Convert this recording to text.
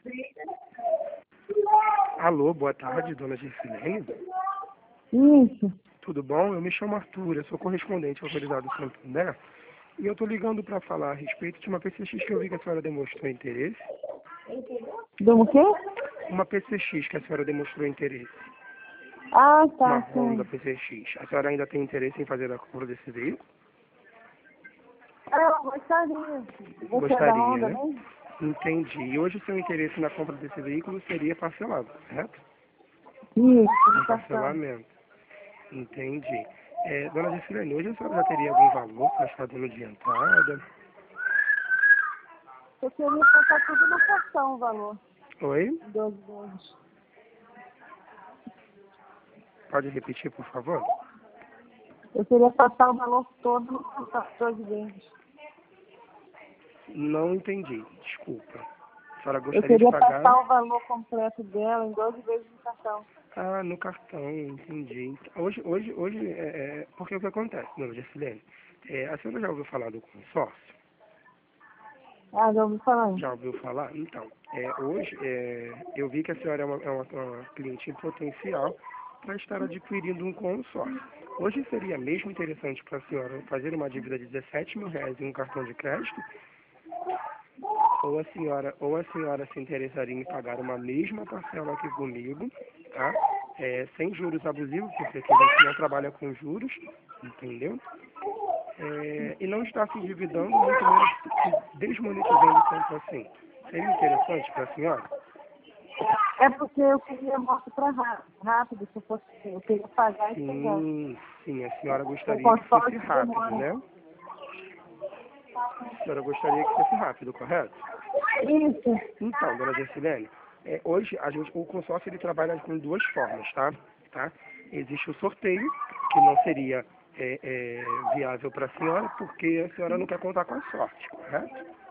Alô, boa tarde, dona Gessilene. Isso. Tudo bom? Eu me chamo Arthur, eu sou correspondente autorizado do Santander e eu estou ligando para falar a respeito de uma PCX que eu vi que a senhora demonstrou interesse. Do quê? Uma PCX que a senhora demonstrou interesse. Ah, Uma tá, Honda sim. PCX. A senhora ainda tem interesse em fazer a compra desse veículo? Eu gostaria. Você é da Gostaria, Honda, né? né? Entendi. E hoje o seu interesse na compra desse veículo seria parcelado, correto? Isso, Um no cartão. parcelamento. Entendi. Dona Gessilene, hoje a senhora já teria algum valor para estar dando de entrada? Eu queria passar tudo no cartão o valor. Oi? 12 vezes. Pode repetir, por favor? Eu queria passar o valor todo no cartão, 12 vezes. Não entendi, desculpa. A senhora Eu gostaria de queria pagar? passar o valor completo dela em 12 vezes no cartão. Ah, no cartão, entendi. Porque o que acontece, dona Gessilene? A senhora já ouviu falar do consórcio? Ah, já ouvi falar. Já ouviu falar? Então, hoje eu vi que a senhora é uma cliente em potencial para estar adquirindo um consórcio. Hoje seria mesmo interessante para a senhora fazer uma dívida de R$ 17.000 em um cartão de crédito? Ou a senhora se interessaria em pagar uma mesma parcela aqui comigo, tá? Sem juros abusivos, porque aqui a gente não trabalha com juros, entendeu? E não está se endividando, muito menos se desmonetizando tanto assim. Seria interessante para a senhora? É porque eu queria moto para rápido, se fosse eu queria pagar e pegar. Sim, a senhora O gostaria que fosse consórcio rápido, demora. né? A senhora gostaria que fosse rápido, correto? Isso. Então, dona Gessilene, hoje o consórcio ele trabalha com duas formas, tá? Existe o sorteio, que não seria viável para a senhora, porque a senhora não quer contar com a sorte, correto?